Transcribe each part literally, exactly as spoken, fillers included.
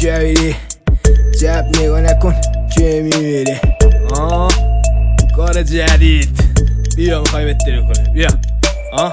شبیری جب نگاه نکن که میمیری. آه کار جدید بیا میخوای بهتری کنه بیا. آه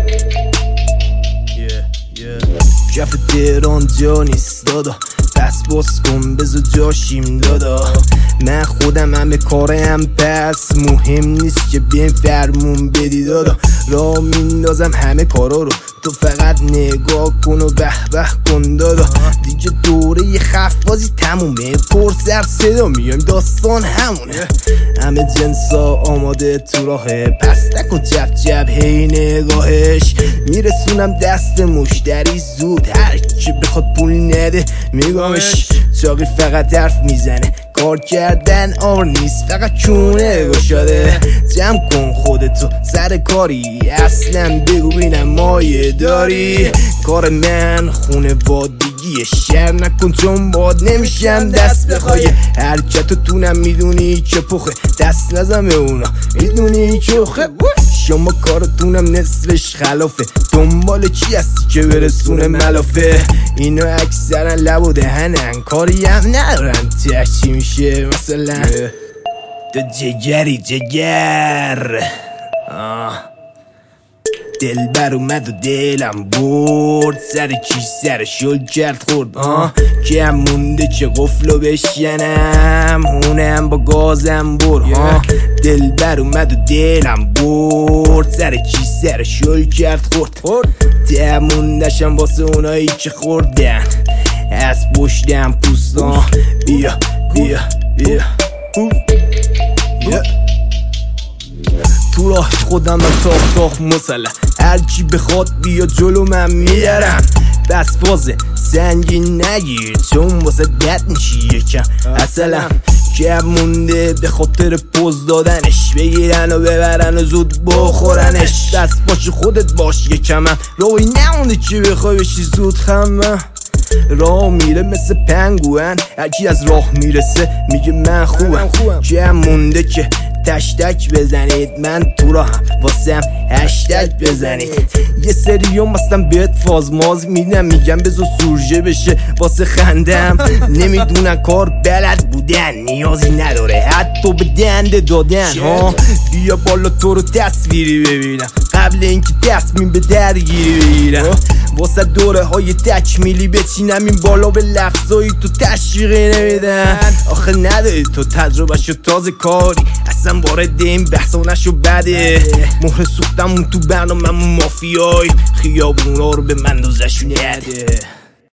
یه یه کف تهران جا نیست دادا پس باز کن بذار جاشیم دادا. من خودم همه کارم پس مهم نیست که بیم فرمون بدی دادا. راه میندازم همه کارا رو تو فقط نگاه کن و به به کن دادا. دیگه دوره یه خفازی تمومه پر سر صدا میایم داستان همونه. همه جنسا آماده تو راهه پس نکن چپ چپ هی نگاهش. میرسونم دست مشتری زود هر کی بخواد پول نده میگمش. چاقی فقط حرف میزنه کار کردن آر نیست فقط چونه گشاده. جمع کن خودتو سر کاری اصلا بگو بینم مایه داری. کار من خونه وادگیه شر نکن چون باد نمیشم دست بخوای. حرکتو تونم میدونی که پخه دست نزم اونا میدونی چخه. شما کارتونم نصفش خلافه دنبال چی هستی که برسونه ملافه. اینا اکثرا لب و دهنن کاری هم ندارن تش چی میشه مثلا. تو جگری جگر آه دلبر اومد و دلم برد سر کی سر شل کرد خورد. آه کم مونده که قفلو بشکنم اونم با گازم بر. آه دلبر اومد و دلم برد سر کی سر شل کرد خورد. دموندشم واسه اونایی که خوردن از پشتم پوستان. بیا بیا بیا تو راه خودم من تاخ تاخ مسلح هر کی بخواد بیا جلو من میارم. بس فازه سنگین نگیر چون واسه دت میشی یکم اصلا. کم مونده به خاطر پوز دادنش بگیرن و ببرن و زود بخورنش. دست باش خودت باش یکم هم راهی نمونده که بخوای بشی زود خمم. راه میره مثل پنگوئن هرکی از راه میرسه میگه من خوبم. کم مونده که تشتک بزنید من تو راهم واسم هشتک بزنید. یه سریوم هستم بهت فازماز میدم میگم بذار سورژه بشه واسه خندم. نمیدونن کار بلد بودن نیازی نداره حتی به دنده دادن. ها بیا بالا تو رو تصویری ببینم قبل اینکه تصمیم به درگیری بگیرم. واسه دوره های تکمیلی بچینم این بالا به لفظایی تو تشویقی نمیدن. آخه نداری تو تجربه شو تازه کاری اصلا وارد این بحثا نشو بده. مهر سوختمون تو برنامه مافیای خیابونا رو به من دوزشون نده.